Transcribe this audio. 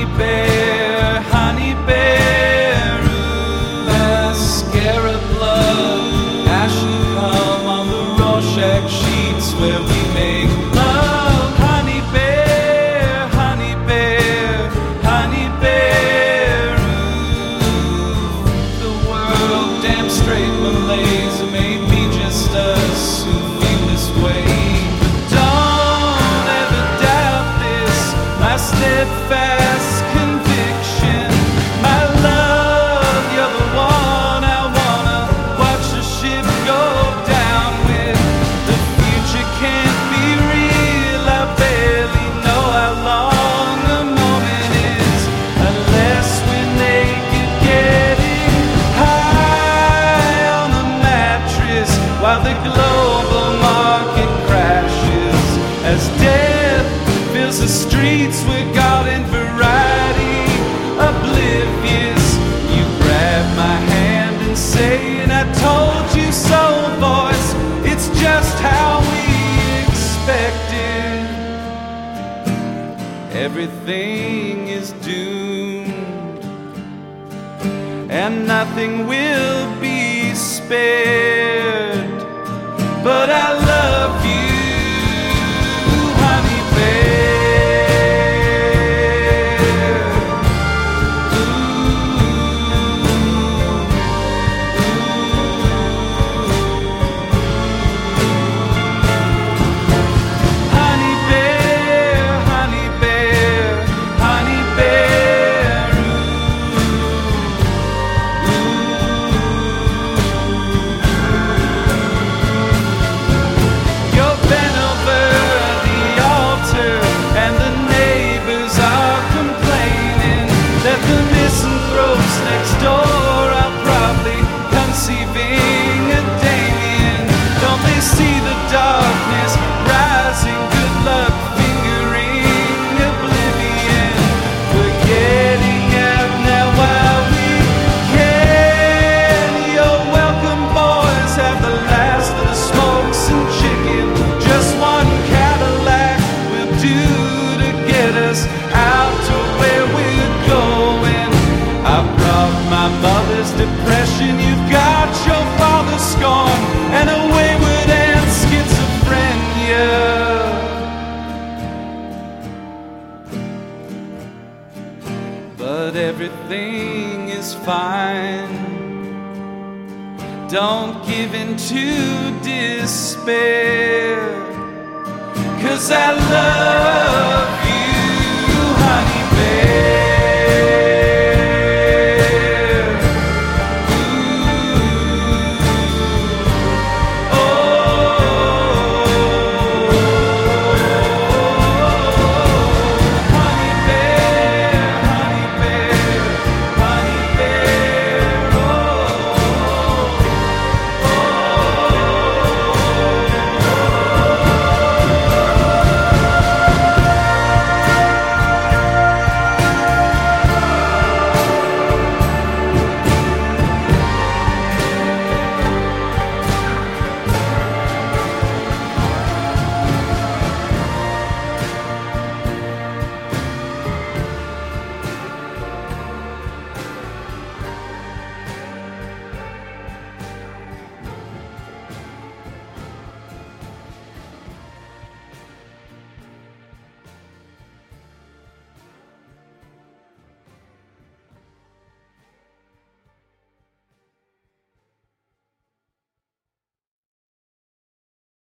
honey bear, mascara blood, ashen come on the Rorschach sheets where we make love. Honey bear, honey bear, honey bear, the world damn straight malaise made me just us who feel this way. Steadfast conviction, my love, you're the one I wanna watch the ship go down with. The future can't be real, I barely know how long a moment is, unless we're naked getting high on the mattress while the global market crashes as death fills the streets with garden variety. Oblivious, you grab my hand and say, and I told you so, voice, it's just how we expected. Everything is doomed, and nothing will be spared. But I love you, honey bear. Next door are probably conceiving a Damien. Don't they see the darkness rising? Good luck fingering oblivion. We're getting out now while we can. You're welcome, boys. Have the last of the smokes and chicken. Just one Cadillac will do to get us out to where we're going. I brought my mother's depression, you've got your father's scorn, and a wayward and schizophrenia. But everything is fine. Don't give in to despair, 'cause I love you.